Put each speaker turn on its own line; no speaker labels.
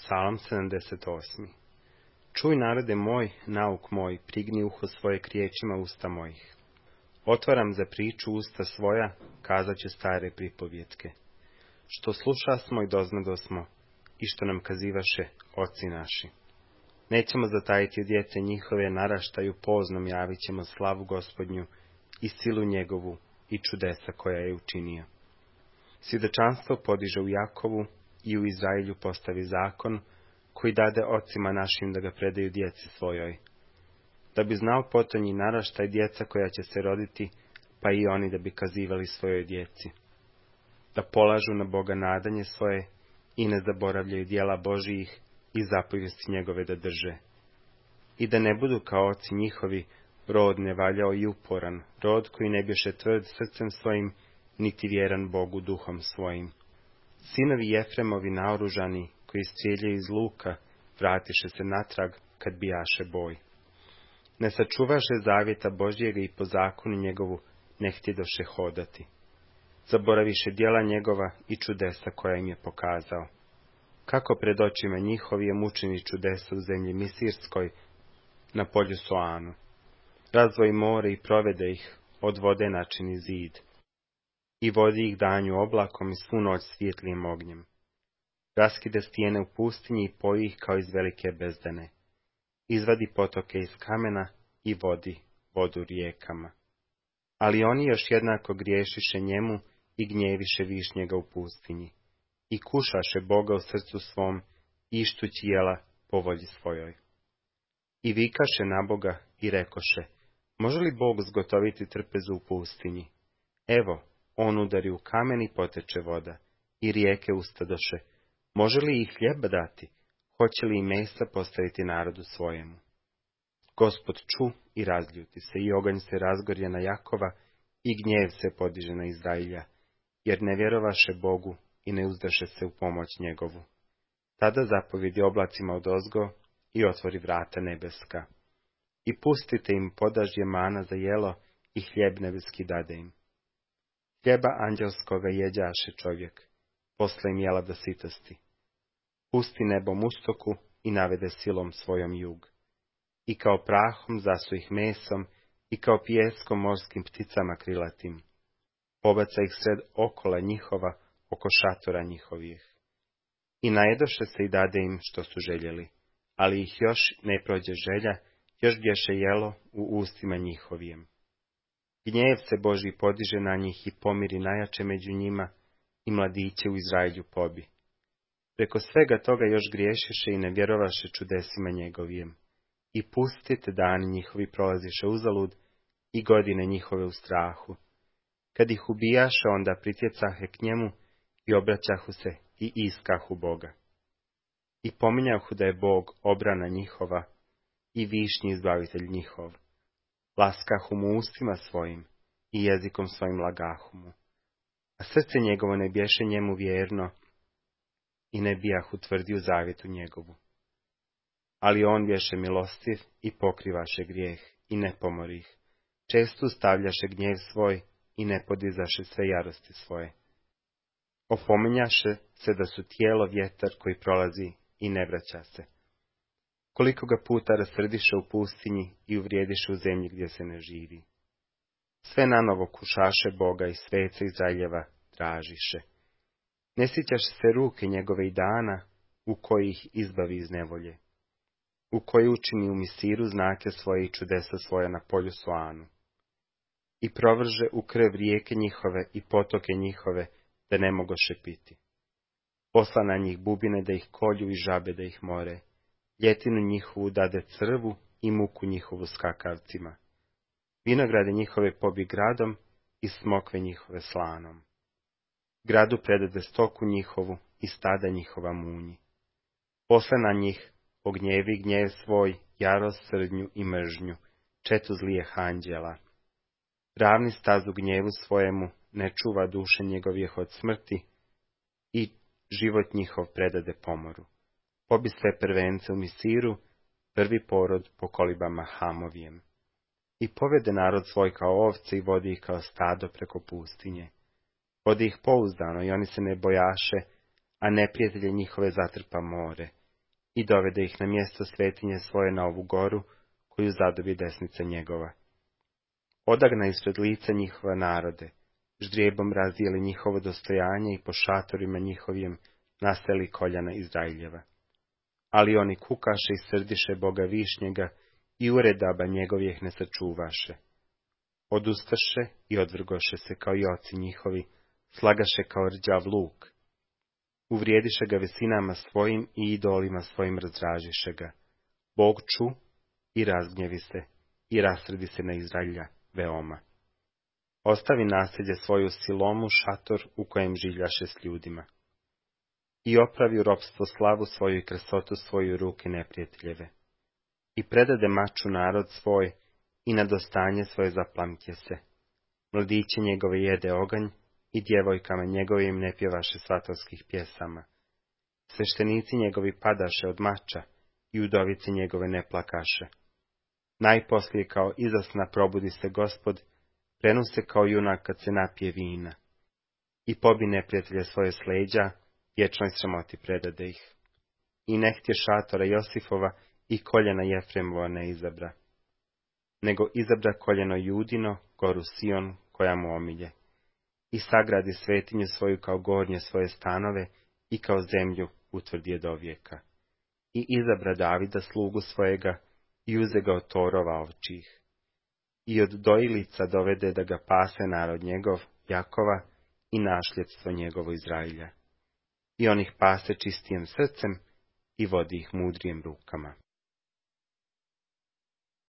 Psalam 78. Čuj, narode moj, nauk moj, prigni uho svoje k riječima usta mojih. Otvaram za priču usta svoja, kazat će stare pripovjetke. Što slušasmo i doznadosmo, i što nam kazivaše oci naši. Nećemo zatajiti djece njihove, naraštaju poznom javit ćemo slavu Gospodnju i silu njegovu i čudesa koja je učinio. Svjedočanstvo podiže u Jakovu i u Izraelju postavi zakon, koji dade ocima našim da ga predaju djeci svojoj. Da bi znao potonji naraštaj djeca koja će se roditi, pa i oni da bi kazivali svojoj djeci. Da polažu na Boga nadanje svoje i ne zaboravljaju djela Božijih i zapovijesti njegove da drže. I da ne budu kao oci njihovi, rod nevaljao i uporan, rod koji ne bješe tvrd srcem svojim, niti vjeran Bogu duhom svojim. Sinovi Jefremovi naoružani, koji strijeljaju iz luka, vratiše se natrag kad bijaše boj. Ne sačuvaše zavjeta Božjega i po zakonu njegovu ne htjedoše hodati. Zaboraviše djela njegova i čudesa koja im je pokazao. Kako pred očima njihovim učini čudesa u zemlji Misirskoj, na polju Soanu. Razvoji more i provede ih, od vode načini zid. I vodi ih danju oblakom i svu noć svjetlijim ognjem. Raskide stijene u pustinji i poji ih kao iz velike bezdane. Izvadi potoke iz kamena i vodi vodu rijekama. Ali oni još jednako griješiše njemu i gnjeviše višnjega u pustinji. I kušaše Boga u srcu svom, ištući jela po volji svojoj. I vikaše na Boga i rekoše, može li Bog zgotoviti trpezu u pustinji? Evo, on udari u kamen i poteče voda, i rijeke ustadoše. Može li ih hljeba dati? Hoće li i mesa postaviti narodu svojemu? Gospod ču i razljuti se, i oganj se razgorje na Jakova, i gnjev se podiže na Izrailja, jer ne vjerovaše Bogu i ne uzdaše se u pomoć njegovu. Tada zapovjedi oblacima odozgo i otvori vrata nebeska. I pustite im podažje mana za jelo i hljeb nebeski dade im. Hljeba anđelskoga jeđaše čovjek, posle im jela do sitosti. Pusti nebom ustoku i navede silom svojom jug. I kao prahom zasu ih mesom i kao pijeskom morskim pticama krilatim. Pobaca ih sred okola njihova, oko šatora njihovih. I najedoše se i dade im što su željeli, ali ih još ne prođe želja, još bješe jelo u ustima njihovijem. Gnjev se Božji podiže na njih i pomiri najjače među njima i mladiće u Izraelju pobi. Preko svega toga još griješiše i ne vjerovaše čudesima njegovijem. I pustite dani njihovi prolaziše uzalud i godine njihove u strahu. Kad ih ubijaše, onda pritjecahe k njemu i obraćahu se i iskahu Boga. I pominjahu da je Bog obrana njihova i višnji izbavitelj njihov. Laskahu mu ustima svojim i jezikom svojim lagahu mu. A srce njegovo ne bješe njemu vjerno i ne bijahu tvrdio zavjetu njegovu. Ali on bješe milostiv i pokrivaše grijeh i ne pomori ih. Često stavljaše gnjev svoj i ne podizaše sve jarosti svoje. Opominjaše se da su tijelo vjetar koji prolazi i ne vraća se. Koliko ga puta rasrdiše u pustinji i uvrijediše u zemlji gdje se ne živi. Sve nanovo kušaše Boga i svece Izraeljeva tražiše. Ne sjećaše se ruke njegove i dana u koji ih izbavi iz nevolje. U koji učini u Misiru znake svoje i čudesa svoja na polju Soanu. I provrže u krv rijeke njihove i potoke njihove, da ne mogoše piti. Posla na njih bubine da ih kolju i žabe da ih more. Ljetinu njihovu dade crvu i muku njihovu skakavcima. Vinograde njihove pobi gradom i smokve njihove slanom. Gradu predade stoku njihovu i stada njihova munji. Posle na njih ognjevi gnjev svoj, jarost, srdnju i mržnju, četu zlijeh anđela. Ravni stazu gnjevu svojemu, ne čuva duše njegovih od smrti i život njihov predade pomoru. Pobi sve prvence u Misiru, prvi porod po kolibama Hamovijem. I povede narod svoj kao ovce i vodi ih kao stado preko pustinje. Vodi ih pouzdano i oni se ne bojaše, a neprijatelje njihove zatrpa more. i dovede ih na mjesto svetinje svoje na ovu goru, koju zadobi desnica njegova. Odagna ispred lica njihova narode, ždrijebom razdijeli njihovo dostojanje i po šatorima njihovim nasteli koljana Izraeljeva. Ali oni kukaše i srdiše Boga višnjega i uredaba njegovih ne sačuvaše. Odustaše i odvrgoše se kao i oci njihovi, slagaše kao rđav luk. Uvrijediše ga vesinama svojim i idolima svojim razdražiše ga. Bog ču i razgnjevi se i rasredi se na Izraelja veoma. Ostavi nasljeđe svoju Silomu šator u kojem življaše s ljudima. I opravi u ropstvo slavu svoju i krasotu svoju ruke neprijateljeve. I predade maču narod svoj i na dostanje svoje zaplamtje se. Mladiće njegove jede oganj i djevojkama njegovim ne pjevaše svatovskih pjesama. Sveštenici njegovi padaše od mača i udovice njegove ne plakaše. Najposlije kao izasna probudi se Gospod, prenu se kao junak kad se napije vina. I pobi neprijatelje svoje s leđa, vječnoj sramoti predade ih. I ne htje šatora Josifova i koljena Jefremova ne izabra, nego izabra koljeno Judino, goru Sion, koja mu omilje. I sagradi svetinju svoju kao gornje svoje stanove i kao zemlju utvrdi je do vijeka. I izabra Davida slugu svojega i uze ga od torova ovčih. I od dojilica dovede da ga pase narod njegov, Jakova, i našljedstvo njegovo Izraelja. I on ih pase čistijem srcem i vodi ih mudrijem rukama.